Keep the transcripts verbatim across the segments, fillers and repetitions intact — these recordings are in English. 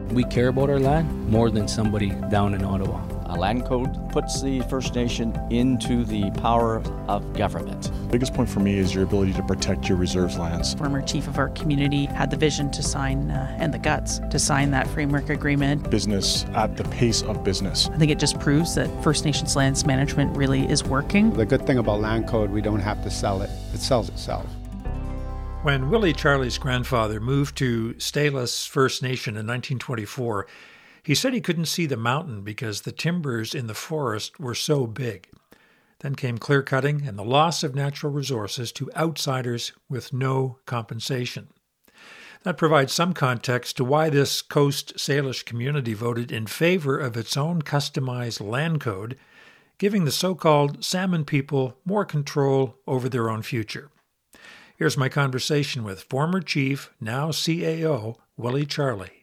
We care about our land more than somebody down in Ottawa. A land code puts the First Nation into the power of government. The biggest point for me is your ability to protect your reserves lands. Former chief of our community had the vision to sign uh, and the guts to sign that framework agreement. Business at the pace of business. I think it just proves that First Nations lands management really is working. The good thing about land code, we don't have to sell it. It sells itself. When Willie Charlie's grandfather moved to Stayla's First Nation in nineteen twenty-four, he said he couldn't see the mountain because the timbers in the forest were so big. Then came clear cutting and the loss of natural resources to outsiders with no compensation. That provides some context to why this Coast Salish community voted in favor of its own customized land code, giving the so-called Salmon people more control over their own future. Here's my conversation with former chief, now C A O, Willie Charlie.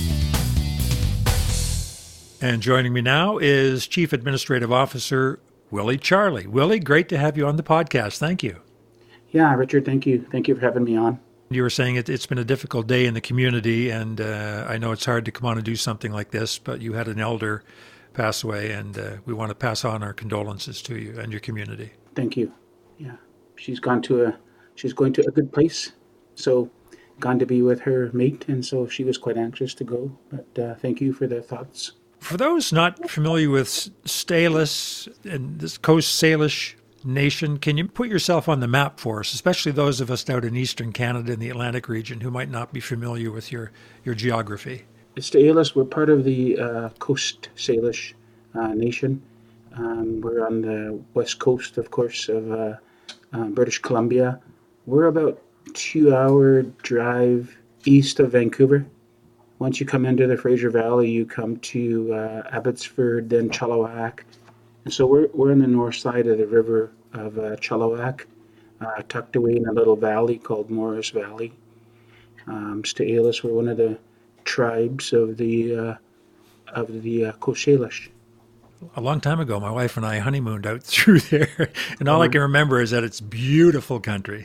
And joining me now is Chief Administrative Officer Willie Charlie. Willie, great to have you on the podcast. Thank you. Yeah, Richard, thank you. Thank you for having me on. You were saying it, it's been a difficult day in the community, and uh, I know it's hard to come on and do something like this, but you had an elder pass away, and uh, we want to pass on our condolences to you and your community. Thank you. Yeah, she's gone to a, she's going to a good place, so gone to be with her mate, and so she was quite anxious to go, but uh, thank you for the thoughts. For those not familiar with Staylas and this Coast Salish nation, can you put yourself on the map for us, especially those of us out in eastern Canada and the Atlantic region who might not be familiar with your, your geography? Staylas, we're part of the uh, Coast Salish uh, nation. Um, we're on the west coast, of course, of uh, uh, British Columbia. We're about two-hour drive east of Vancouver. Once you come into the Fraser Valley, you come to uh, Abbotsford, then Chilliwack. And so we're we're on the north side of the river of uh, Chilliwack, uh, tucked away in a little valley called Morris Valley. Um, St'áiles, we're one of the tribes of the uh, of the uh, Coast Salish. A long time ago, my wife and I honeymooned out through there, and all um, I can remember is that it's beautiful country.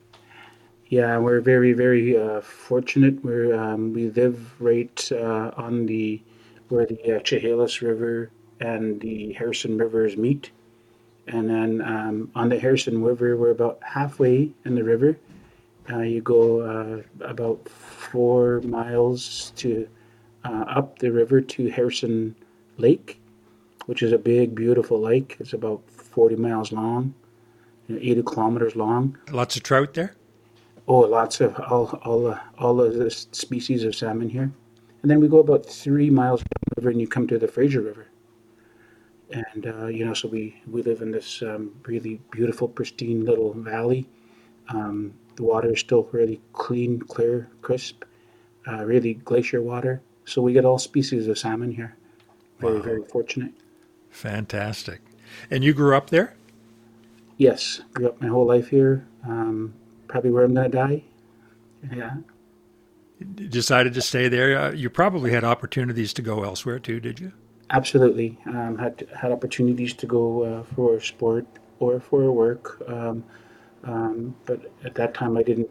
Yeah, we're very, very uh, fortunate. We're um, we live right uh, on the where the uh, Chehalis River and the Harrison Rivers meet, and then um, on the Harrison River, we're about halfway in the river. Uh, you go uh, about four miles to uh, up the river to Harrison Lake, which is a big, beautiful lake. It's about forty miles long, you know, eighty kilometers long. Lots of trout there. Oh, lots of all, all, uh, all of the species of salmon here. And then we go about three miles down the river and you come to the Fraser River. And, uh, you know, so we, we live in this um, really beautiful, pristine little valley. Um, the water is still really clean, clear, crisp, uh, really glacier water. So we get all species of salmon here. Very, wow. Very fortunate. Fantastic. And you grew up there? Yes, grew up my whole life here. Um, Probably where I'm going to die. Yeah. You decided to stay there. Uh, you probably had opportunities to go elsewhere too, did you? Absolutely. Um, had had opportunities to go uh, for sport or for work. Um, um, but at that time I didn't.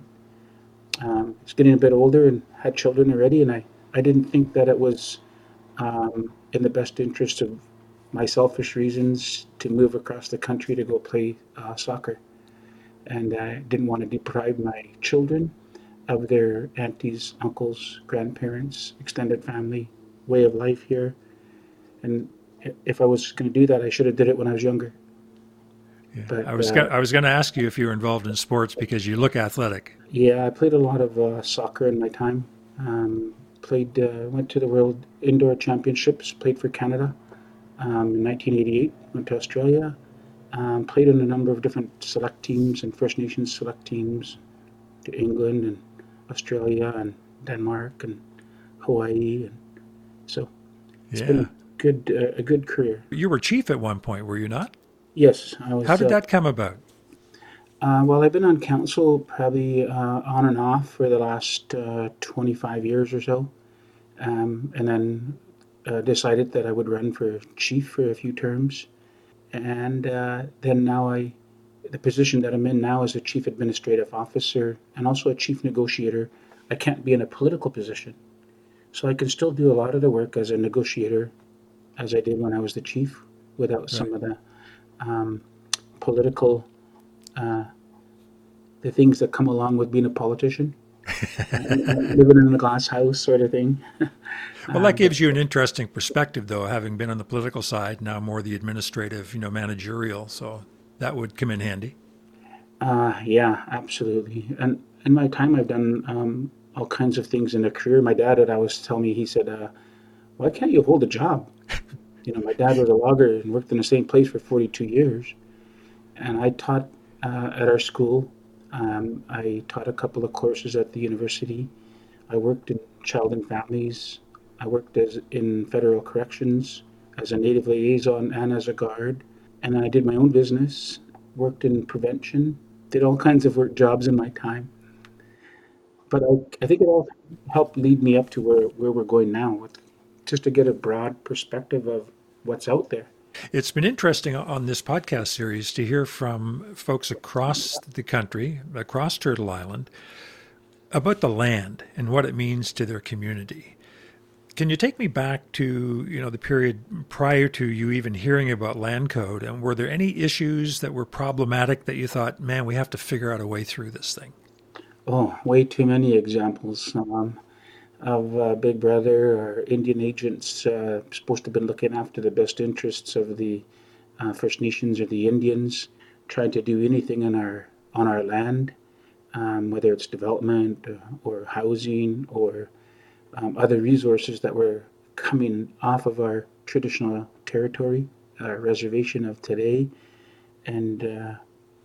Um, I was getting a bit older and had children already, and I, I didn't think that it was um, in the best interest of my selfish reasons to move across the country to go play uh, soccer. And I didn't want to deprive my children of their aunties, uncles, grandparents, extended family, way of life here. And if I was going to do that, I should have did it when I was younger. Yeah. But, I was uh, gonna, I was going to ask you if you were involved in sports because you look athletic. Yeah, I played a lot of uh, soccer in my time. Um, played, uh, went to the World Indoor Championships, played for Canada um, in nineteen eighty-eight, went to Australia. Um, played in a number of different select teams and First Nations select teams to England and Australia and Denmark and Hawaii. And so it's yeah. been a good, uh, a good career. You were chief at one point, were you not? Yes. I was. How did uh, that come about? Uh, well, I've been on council probably uh, on and off for the last uh, twenty-five years or so. Um, and then uh, decided that I would run for chief for a few terms. And uh, then now I, the position that I'm in now is a chief administrative officer and also a chief negotiator. I can't be in a political position. So I can still do a lot of the work as a negotiator as I did when I was the chief without Right. some of the um, political, uh, the things that come along with being a politician, living in a glass house sort of thing. Well, that gives you an interesting perspective, though, having been on the political side, now more the administrative, you know, managerial. So that would come in handy. Uh, yeah, absolutely. And in my time, I've done um, all kinds of things in a career. My dad would always tell me, he said, uh, why can't you hold a job? You know, my dad was a logger and worked in the same place for forty-two years. And I taught uh, at our school. Um, I taught a couple of courses at the university. I worked in child and families. I worked as in federal corrections as a native liaison and as a guard. And then I did my own business, worked in prevention, did all kinds of work jobs in my time. But I, I think it all helped lead me up to where, where we're going now, with, just to get a broad perspective of what's out there. It's been interesting on this podcast series to hear from folks across the country, across Turtle Island, about the land and what it means to their community. Can you take me back to, you know, the period prior to you even hearing about land code? And were there any issues that were problematic that you thought, man, we have to figure out a way through this thing? Oh, way too many examples um, of uh, Big Brother or Indian agents uh, supposed to have been looking after the best interests of the uh, First Nations or the Indians, trying to do anything in our on our land, um, whether it's development or housing or um, other resources that were coming off of our traditional territory, our reservation of today, and uh,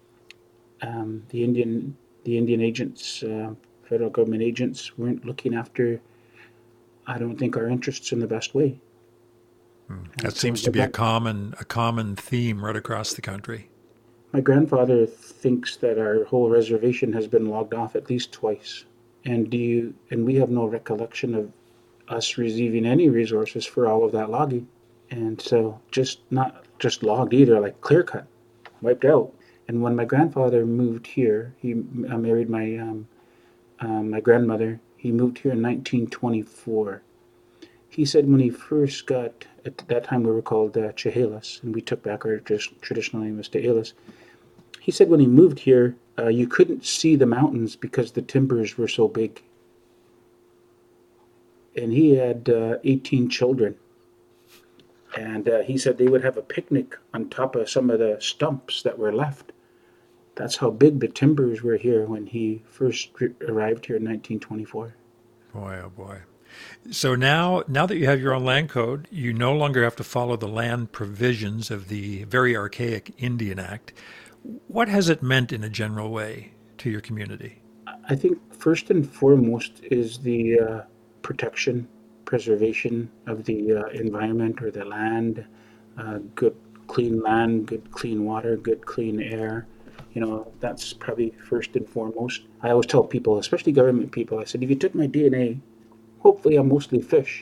um, the Indian the Indian agents, uh, federal government agents, weren't looking after, I don't think, our interests in the best way. That seems to be a common a common theme right across the country. My grandfather thinks that our whole reservation has been logged off at least twice, and do you? And we have no recollection of us receiving any resources for all of that logging, and so just not just logged either, like clear cut, wiped out. And when my grandfather moved here, he uh, married my um, uh, my grandmother. He moved here in nineteen twenty-four. He said when he first got, at that time we were called uh, Chehalis, and we took back our traditional name as Chehalis. He said when he moved here, uh, you couldn't see the mountains because the timbers were so big. And he had uh, eighteen children. And uh, he said they would have a picnic on top of some of the stumps that were left. That's how big the timbers were here when he first re- arrived here in nineteen twenty-four. Boy, oh boy. So now, now that you have your own land code, you no longer have to follow the land provisions of the very archaic Indian Act. What has it meant in a general way to your community? I think first and foremost is the uh, protection, preservation of the uh, environment or the land, uh, good clean land, good clean water, good clean air. You know, that's probably first and foremost. I always tell people, especially government people, I said, if you took my D N A, hopefully I'm mostly fish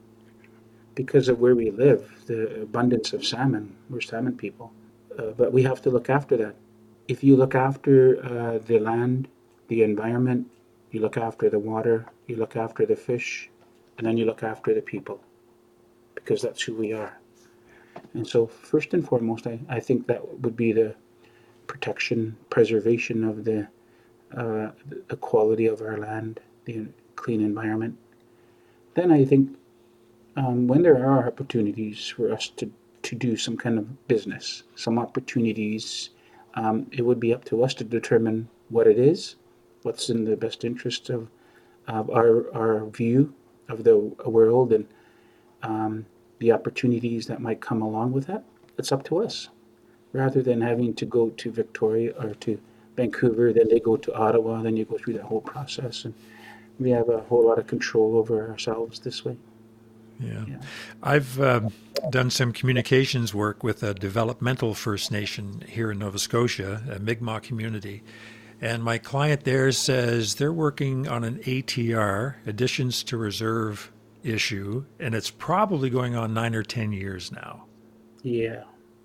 because of where we live, the abundance of salmon. We're salmon people. Uh, but we have to look after that. If you look after uh, the land, the environment, you look after the water, you look after the fish, and then you look after the people, because that's who we are. And so first and foremost, I, I think that would be the protection, preservation of the, uh, the quality of our land, the clean environment. Then I think um, when there are opportunities for us to, to do some kind of business, some opportunities, um, it would be up to us to determine what it is, what's in the best interest of, of our, our view of the world, and um, the opportunities that might come along with that. It's up to us. Rather than having to go to Victoria or to Vancouver, then they go to Ottawa, then you go through that whole process. And we have a whole lot of control over ourselves this way. Yeah. Yeah. I've um, done some communications work with a developmental First Nation here in Nova Scotia, a Mi'kmaq community. And my client there says they're working on an A T R, Additions to Reserve issue, and it's probably going on nine or ten years now. Yeah.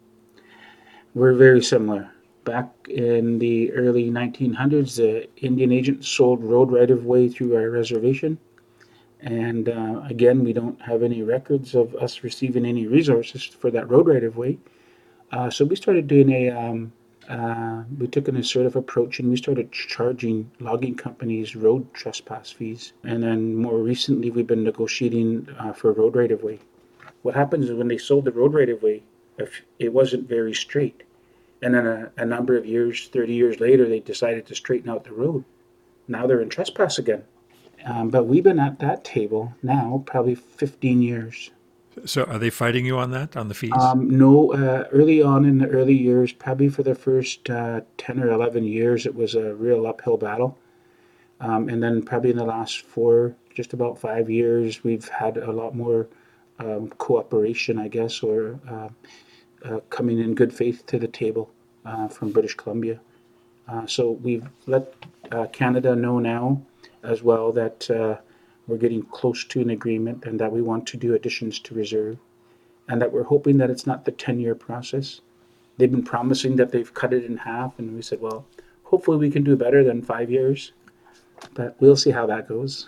We're very similar. Back in the early nineteen hundreds, the Indian agents sold road right-of-way through our reservation, And uh, again, we don't have any records of us receiving any resources for that road right of way. Uh, so we started doing a, um, uh, we took an assertive approach and we started charging logging companies road trespass fees. And then more recently, we've been negotiating uh, for road right of way. What happens is when they sold the road right of way, if it wasn't very straight. And then a, a number of years, thirty years later, they decided to straighten out the road. Now they're in trespass again. Um, but we've been at that table now probably fifteen years. So are they fighting you on that, on the fees? Um, no, uh, early on in the early years, probably for the first uh, ten or eleven years, it was a real uphill battle. Um, and then probably in the last four, just about five years, we've had a lot more um, cooperation, I guess, or uh, uh, coming in good faith to the table uh, from British Columbia. Uh, so we've let uh, Canada know now as well that uh, we're getting close to an agreement and that we want to do additions to reserve, and that we're hoping that it's not the ten-year process. They've been promising that they've cut it in half, and we said, well, hopefully we can do better than five years, but we'll see how that goes.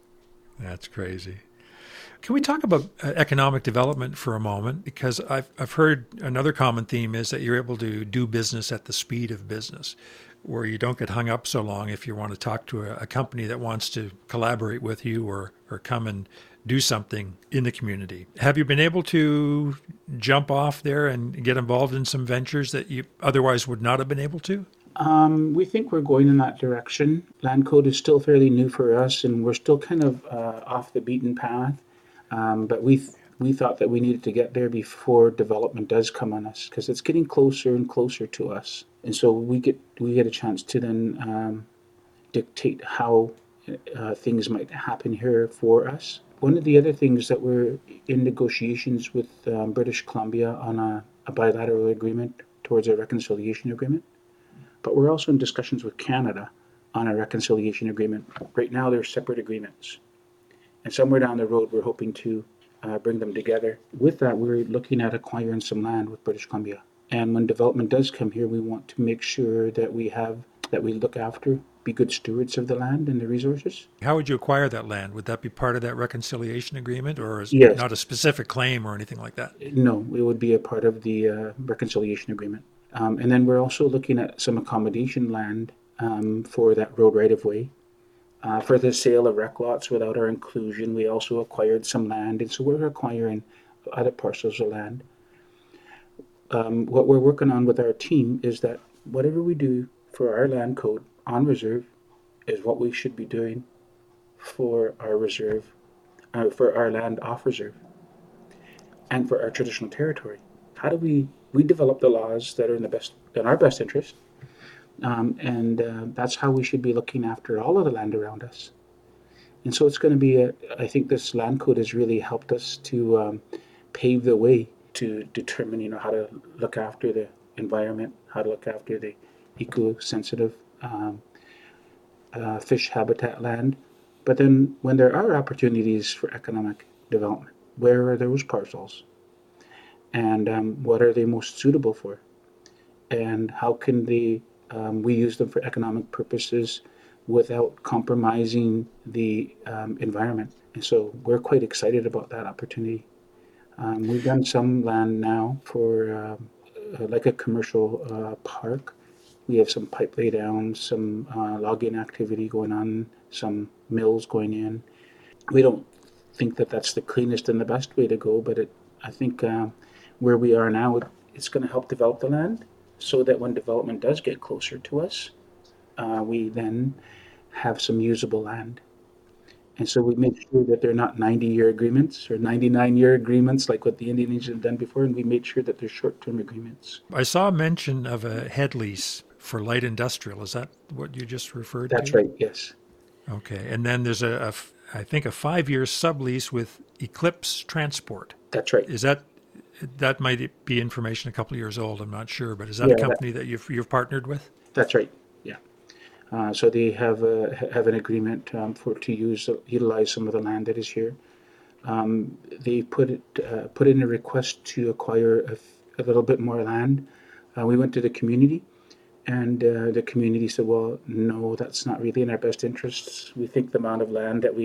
That's crazy. Can we talk about uh, economic development for a moment? Because I've I've heard another common theme is that you're able to do business at the speed of business, where you don't get hung up so long if you want to talk to a, a company that wants to collaborate with you or, or come and do something in the community. Have you been able to jump off there and get involved in some ventures that you otherwise would not have been able to? Um, we think we're going in that direction. Land Code is still fairly new for us, and we're still kind of uh, off the beaten path. Um, but we th- we thought that we needed to get there before development does come on us, because it's getting closer and closer to us, and so we get we get a chance to then um, dictate how uh, things might happen here for us. One of the other things that we're in negotiations with um, British Columbia on a, a bilateral agreement towards a reconciliation agreement, but we're also in discussions with Canada on a reconciliation agreement. Right now, they're separate agreements. And somewhere down the road, we're hoping to uh, bring them together. With that, we're looking at acquiring some land with British Columbia. And when development does come here, we want to make sure that we have, that we look after, be good stewards of the land and the resources. How would you acquire that land? Would that be part of that reconciliation agreement, or is Yes. it not a specific claim or anything like that? No, it would be a part of the uh, reconciliation agreement. Um, and then we're also looking at some accommodation land um, for that road right-of-way. Uh, for the sale of rec lots without our inclusion, we also acquired some land, and so we're acquiring other parcels of land. Um, what we're working on with our team is that whatever we do for our land code on reserve is what we should be doing for our reserve, uh, for our land off reserve, and for our traditional territory. How do we we develop the laws that are in the best in our best interest? Um, and uh, that's how we should be looking after all of the land around us. And so it's going to be, a, I think this land code has really helped us to um, pave the way to determine, you know, how to look after the environment, how to look after the eco-sensitive um, uh, fish habitat land. But then when there are opportunities for economic development, where are those parcels? And um, what are they most suitable for? And how can they Um, we use them for economic purposes without compromising the um, environment. And so we're quite excited about that opportunity. Um, we've done some land now for um, uh, like a commercial uh, park. We have some pipe lay down, some uh, logging activity going on, some mills going in. We don't think that that's the cleanest and the best way to go, but it, I think uh, where we are now, it, it's going to help develop the land, so that when development does get closer to us, uh, we then have some usable land. And so we make sure that they're not ninety-year agreements or ninety-nine-year agreements like what the Indian Nation have done before, and we made sure that they're short-term agreements. I saw a mention of a head lease for light industrial. Is that what you just referred That's to? right, yes. Okay. And then there's a, a f- I think, a five-year sublease with Eclipse Transport. That's right. Is that That might be information a couple of years old, I'm not sure, but is that Yeah, a that- company that you've you've partnered with? That's right, yeah. Uh, so they have a, have an agreement um, for to use utilize some of the land that is here. Um, they put it uh, put in a request to acquire a, f- a little bit more land. Uh, we went to the community, and uh, the community said, "Well, no, that's not really in our best interests. We think the amount of land that we've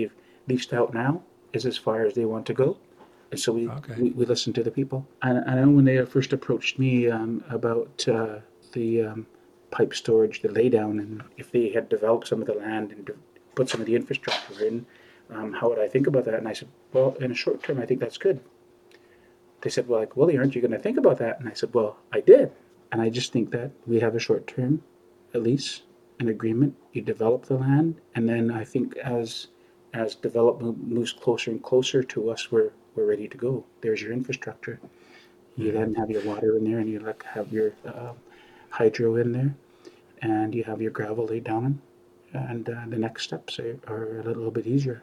leased out now is as far as they want to go. And so we, Okay. we, we listen to the people. And I know when they first approached me um, about uh, the um, pipe storage, the laydown, and if they had developed some of the land and de- put some of the infrastructure in, um, how would I think about that? And I said, well, in a short term, I think that's good. They said, well, like, Willie, aren't you going to think about that? And I said, well, I did. And I just think that we have a short term, at least, an agreement. You develop the land, and then I think as as development moves closer and closer to us, we're we're ready to go. There's your infrastructure. You then have your water in there, and you like have your uh, hydro in there, and you have your gravel laid down, and uh, the next steps are, are a little bit easier.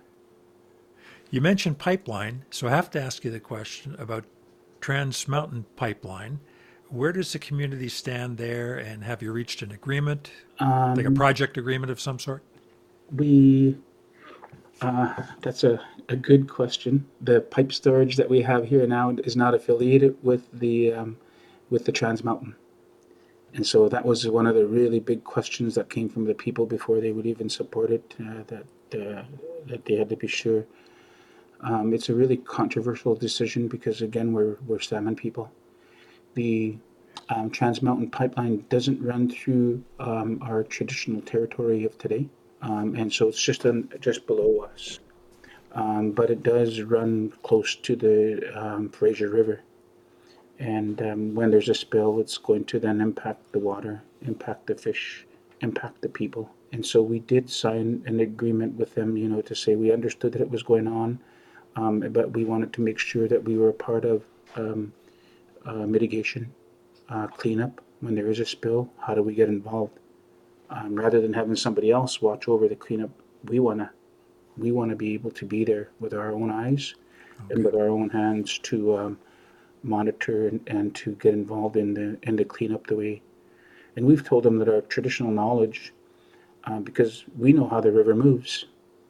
You mentioned pipeline, so I have to ask you the question about Trans Mountain Pipeline. Where does the community stand there, and have you reached an agreement, Um, like a project agreement of some sort? We, uh, that's a, a good question. The pipe storage that we have here now is not affiliated with the um, with the Trans Mountain, and so that was one of the really big questions that came from the people before they would even support it. Uh, that uh, that they had to be sure. Um, it's a really controversial decision because again, we're we're salmon people. The um, Trans Mountain Pipeline doesn't run through um, our traditional territory of today. Um, and so it's just un, just below us, um, but it does run close to the um, Fraser River. And um, when there's a spill, it's going to then impact the water, impact the fish, impact the people. And so we did sign an agreement with them, you know, to say we understood that it was going on, um, but we wanted to make sure that we were a part of um, uh, mitigation, uh, cleanup. When there is a spill, how do we get involved? Um, rather than having somebody else watch over the cleanup, we wanna we wanna be able to be there with our own eyes okay. and with our own hands to um, monitor and, and to get involved in the in the cleanup the way. And we've told them that our traditional knowledge, uh, because we know how the river moves,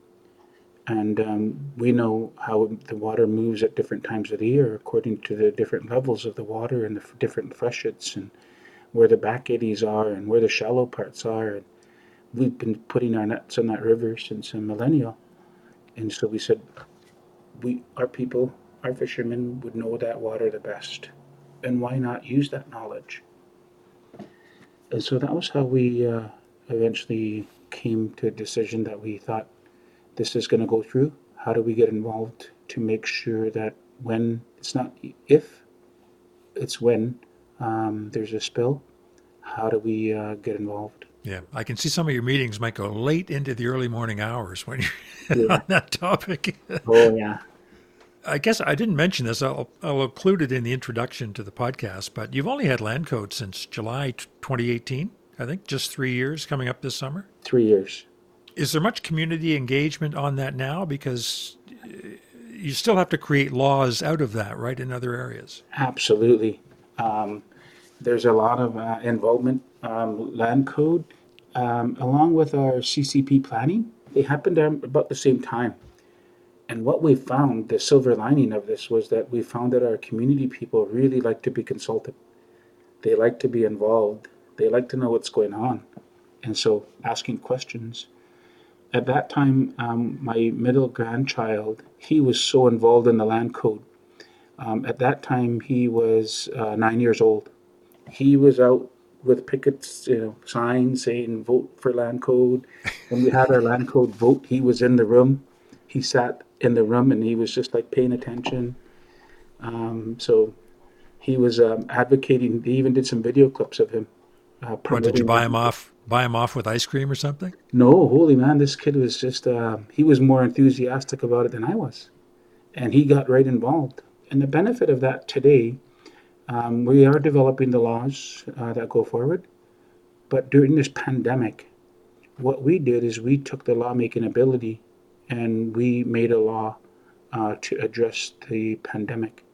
and um, we know how the water moves at different times of the year according to the different levels of the water and the f- different freshets and where the back eddies are and where the shallow parts are. And we've been putting our nets in that river since a millennial. And so we said, we, our people, our fishermen would know that water the best. And why not use that knowledge? And so that was how we uh, eventually came to a decision that we thought this is going to go through. How do we get involved to make sure that when, it's not if, it's when, Um, there's a spill, how do we uh, get involved? Yeah, I can see some of your meetings might go late into the early morning hours when you're Yeah. on that topic. Oh, yeah. I guess I didn't mention this. I'll, I'll include it in the introduction to the podcast, but you've only had Land Code since July twenty eighteen, I think, just three years coming up this summer. Three years. Is there much community engagement on that now? Because you still have to create laws out of that, right, in other areas? Absolutely. Um, there's a lot of uh, involvement. Um, Land Code, um, along with our C C P planning, they happened about the same time. And what we found, the silver lining of this, was that we found that our community people really like to be consulted. They like to be involved. They like to know what's going on. And so asking questions. At that time, um, my middle grandchild, he was so involved in the Land Code. Um, at that time, he was uh, nine years old. He was out with pickets, you know, signs saying vote for Land Code. When we had our Land Code vote, he was in the room. He sat in the room and he was just like paying attention. Um, so he was um, advocating. They even did some video clips of him. Uh, what, did you buy him off? Buy him off with ice cream or something? No, holy man, this kid was just, uh, he was more enthusiastic about it than I was. And he got right involved. And the benefit of that today, um, we are developing the laws uh, that go forward. But during this pandemic, what we did is we took the lawmaking ability and we made a law uh, to address the pandemic,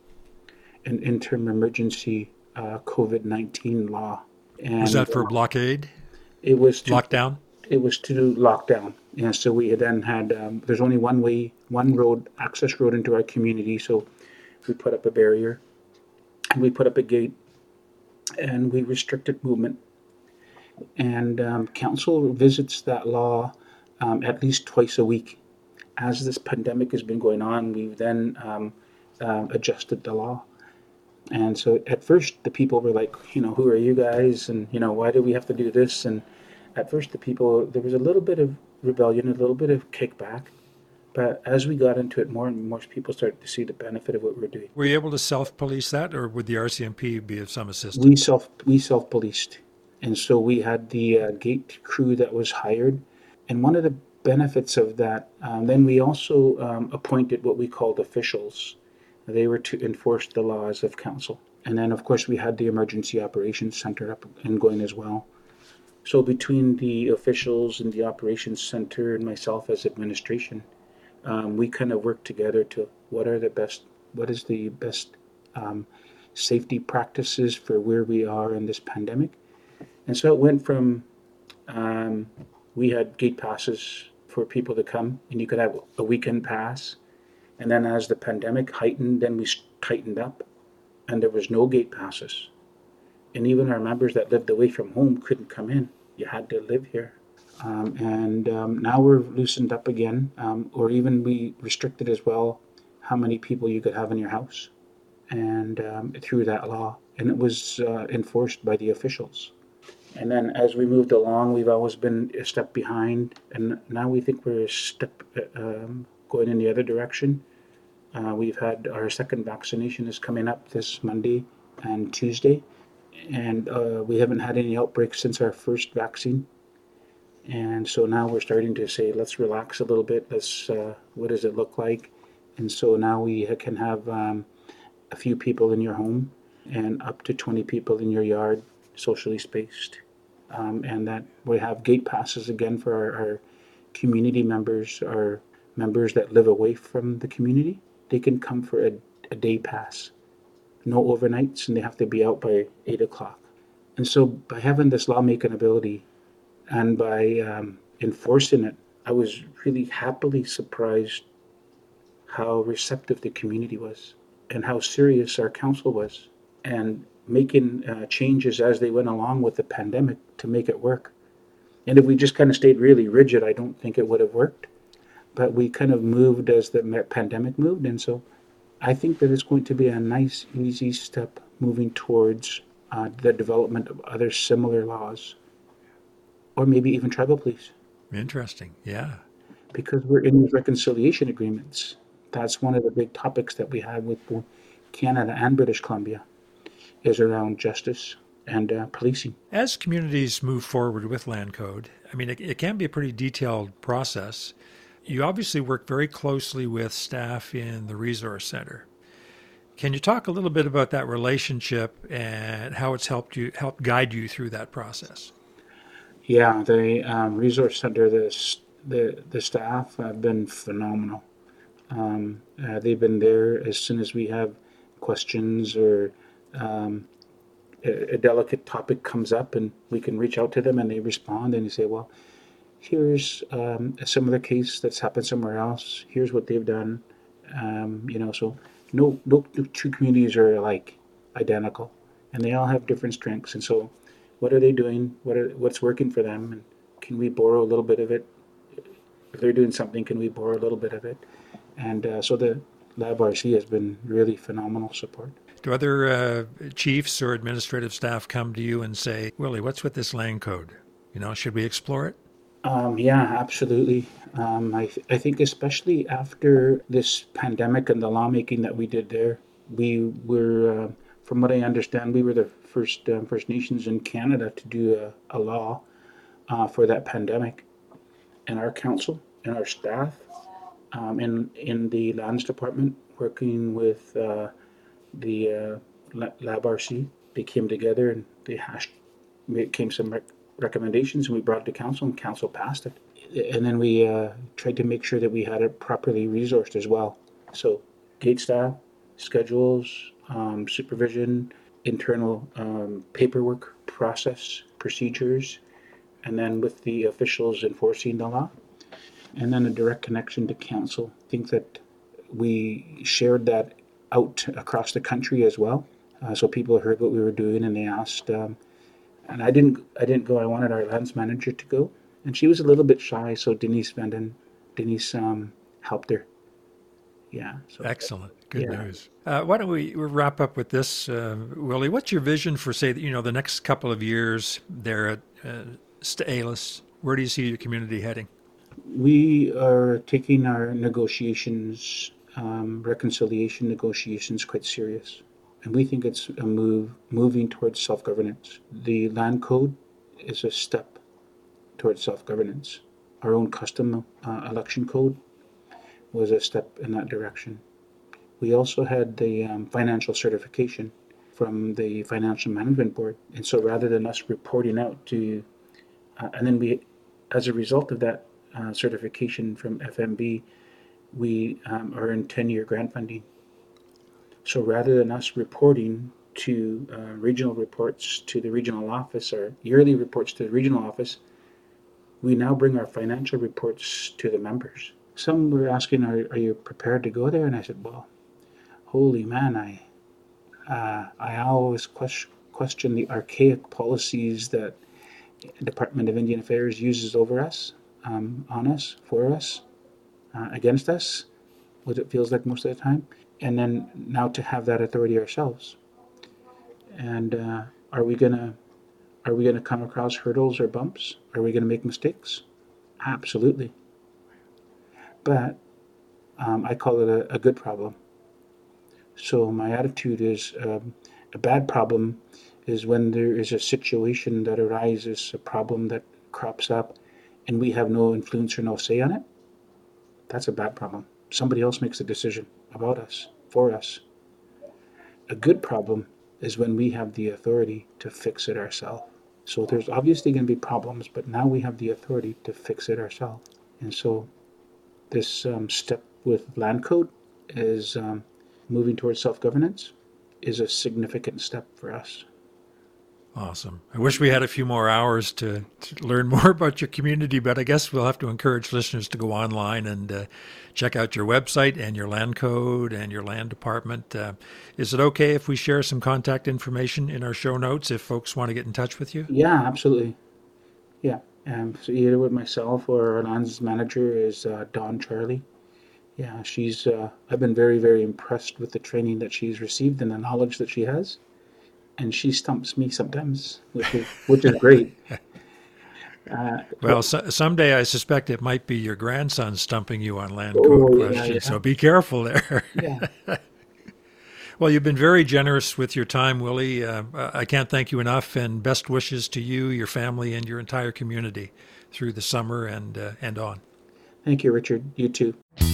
an interim emergency uh, COVID nineteen law. And, was that for uh, blockade? It was to, lockdown. It was to do lockdown. And so we then had, um, there's only one way, one road, access road into our community. So we put up a barrier and we put up a gate and we restricted movement. And um, council visits that law um, at least twice a week as this pandemic has been going on, we've then um, uh, adjusted the law. And so at first the people were like, you know, who are you guys? And, you know, why do we have to do this? And at first the people, there was a little bit of rebellion, a little bit of kickback. But as we got into it more and more people started to see the benefit of what we were doing. Were you able to self-police that, or would the R C M P be of some assistance? We self we self-policed. And so we had the uh, gate crew that was hired. And one of the benefits of that, um, then we also um, appointed what we called officials. They were to enforce the laws of council. And then, of course, we had the Emergency Operations Center up and going as well. So between the officials and the Operations Center and myself as administration, um, we kind of worked together to what are the best, what is the best um, safety practices for where we are in this pandemic. And so it went from, um, we had gate passes for people to come, and you could have a weekend pass. And then as the pandemic heightened, then we tightened up, and there was no gate passes. And even our members that lived away from home couldn't come in. You had to live here. Um, and um, now we're loosened up again, um, or even we restricted as well how many people you could have in your house, and um, through that law. And it was uh, enforced by the officials. And then as we moved along, we've always been a step behind, and now we think we're a step um, going in the other direction. Uh, we've had our second vaccination is coming up this Monday and Tuesday, and uh, we haven't had any outbreaks since our first vaccine. And so now we're starting to say, let's relax a little bit. Let's, uh, what does it look like? And so now we can have um, a few people in your home and up to twenty people in your yard, socially spaced. Um, and that we have gate passes again for our, our community members, our members that live away from the community. They can come for a, a day pass, no overnights, and they have to be out by eight o'clock. And so by having this lawmaking ability and by um, enforcing it, I was really happily surprised how receptive the community was and how serious our council was, and making uh, changes as they went along with the pandemic to make it work. And if we just kind of stayed really rigid, I don't think it would have worked. But we kind of moved as the pandemic moved, and so I think that it's going to be a nice, easy step moving towards uh, the development of other similar laws, or maybe even tribal police. Interesting, yeah. Because we're in these reconciliation agreements. That's one of the big topics that we have with both Canada and British Columbia, is around justice and uh, policing. As communities move forward with Land Code, I mean, it, it can be a pretty detailed process. You obviously work very closely with staff in the Resource Center. Can you talk a little bit about that relationship and how it's helped you, helped guide you through that process? Yeah, the um, Resource Center, the, the, the staff have been phenomenal. Um, uh, they've been there as soon as we have questions or um, a, a delicate topic comes up, and we can reach out to them and they respond and they say, well, here's um, a similar case that's happened somewhere else. Here's what they've done. Um, you know, so no, no two communities are alike, identical, and they all have different strengths. And so what are they doing? What are, what's working for them? And can we borrow a little bit of it? If they're doing something, can we borrow a little bit of it? And uh, so the Lab R C has been really phenomenal support. Do other uh, chiefs or administrative staff come to you and say, Willie, what's with this land code? You know, should we explore it? Um, yeah, absolutely. Um, I, th- I think especially after this pandemic and the lawmaking that we did there, we were, uh, from what I understand, we were the first um, First Nations in Canada to do a, a law uh, for that pandemic. And our council and our staff um, in, in the Lands Department, working with uh, the uh, Lab R C, they came together and they hashed, came some rec- recommendations, and we brought it to council, and council passed it. And then we uh, tried to make sure that we had it properly resourced as well. So gate staff, schedules, um, supervision, internal um, paperwork, process, procedures, and then with the officials enforcing the law, and then a direct connection to council. I think that we shared that out across the country as well. Uh, so people heard what we were doing, and they asked, um, and I didn't I didn't go. I wanted our lands manager to go, and she was a little bit shy, so Denise Vanden, Denise um, helped her. Yeah. So, Excellent. Good yeah. news. Uh, why don't we wrap up with this, uh, Willie? What's your vision for, say, you know, the next couple of years there at uh, Stailes? Where do you see your community heading? We are taking our negotiations, um, reconciliation negotiations, quite serious. And we think it's a move, moving towards self-governance. The land code is a step towards self-governance. Our own custom uh, election code was a step in that direction. We also had the um, financial certification from the Financial Management Board. And so rather than us reporting out to, uh, and then we, as a result of that uh, certification from F M B, we um, earned ten-year grant funding. So rather than us reporting to uh, regional reports to the regional office or yearly reports to the regional office, we now bring our financial reports to the members. Some were asking, are, are you prepared to go there? And I said, well, holy man, I uh, I always question, question the archaic policies that the Department of Indian Affairs uses over us, um, on us, for us, uh, against us, what it feels like most of the time. And then now to have that authority ourselves. And uh, are we gonna are we gonna come across hurdles or bumps? Are we gonna make mistakes? Absolutely. But um, I call it a, a good problem. So my attitude is um, a bad problem is when there is a situation that arises, a problem that crops up, and we have no influence or no say on it. That's a bad problem. Somebody else makes a decision about us, for us. A good problem is when we have the authority to fix it ourselves. So there's obviously going to be problems, but now we have the authority to fix it ourselves. And so this um, step with land code is um, moving towards self-governance is a significant step for us. Awesome. I wish we had a few more hours to, to learn more about your community, but I guess we'll have to encourage listeners to go online and uh, check out your website and your land code and your land department. Uh, is it okay if we share some contact information in our show notes if folks want to get in touch with you? Yeah, absolutely. Yeah. Um, so either with myself or our lands manager is uh, Dawn Charlie. Yeah, she's. Uh, I've been very, very impressed with the training that she's received and the knowledge that she has. And she stumps me sometimes, which is, which is great. Uh, well, so, someday I suspect it might be your grandson stumping you on land oh, code yeah, questions, yeah. so be careful there. Yeah. Well, you've been very generous with your time, Willie. Uh, I can't thank you enough, and best wishes to you, your family, and your entire community through the summer and uh, and on. Thank you, Richard. You too.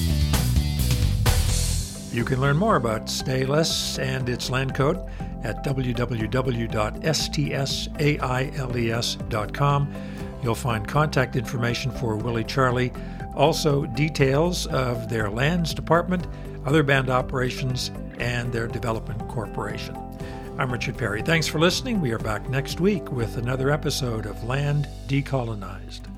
You can learn more about Stailes and its land code at w w w dot stailes dot com. You'll find contact information for Willie Charlie, also details of their lands department, other band operations, and their development corporation. I'm Richard Perry. Thanks for listening. We are back next week with another episode of Land Decolonized.